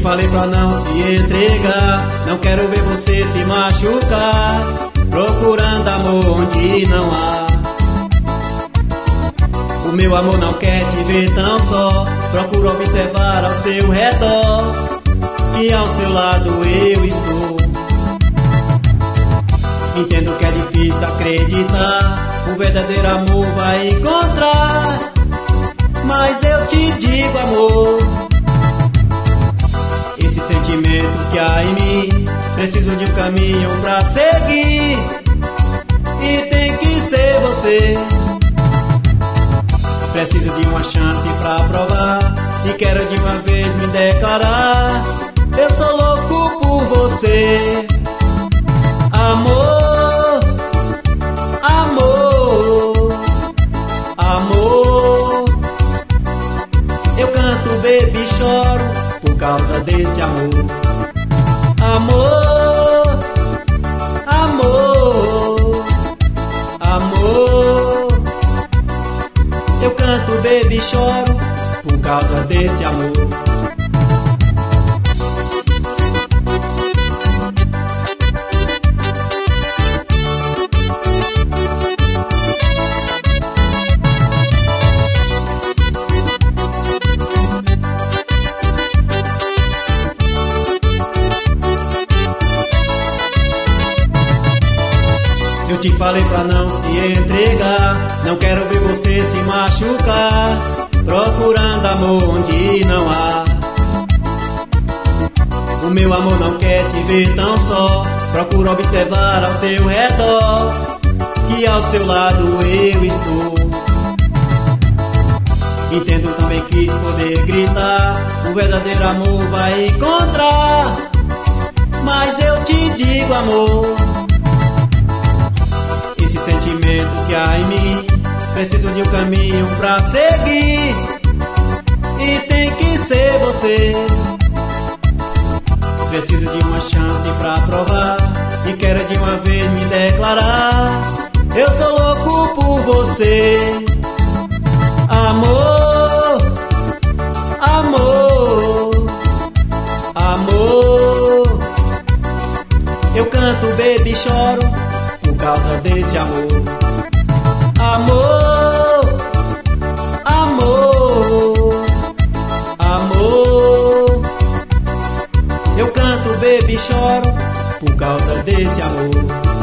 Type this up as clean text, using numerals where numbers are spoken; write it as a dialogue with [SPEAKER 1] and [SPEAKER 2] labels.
[SPEAKER 1] falei pra não se entregar, não quero ver você se machucar, procurando amor onde não há. O meu amor não quer te ver tão só, procura observar ao seu redor, que ao seu lado eu estou. Entendo que é difícil acreditar, o verdadeiro amor vai encontrar, mas eu te digo, amor, esse sentimento que há em mim, preciso de um caminho pra seguir, e tem que ser você. Preciso de uma chance pra provar, e quero de uma vez me declarar, eu sou louco por você. Amor, amor, amor, eu canto, bebo e choro por causa desse amor. Amor, amor, amor, eu canto, bebo e choro por causa desse amor. Eu te falei pra não se entregar, não quero ver você se machucar, procurando amor onde não há. O meu amor não quer te ver tão só, procura observar ao teu redor, que ao seu lado eu estou. Entendo também quis poder gritar, o verdadeiro amor vai encontrar, mas eu te digo, amor, esse sentimento que há em mim, preciso de um caminho pra seguir, e tem que ser você. Preciso de uma chance pra provar, e quero de uma vez me declarar, eu sou louco por você. Amor, amor, amor, eu canto, bebo e choro por causa desse amor. Amor, amor, amor, eu canto, bebo e choro por causa desse amor.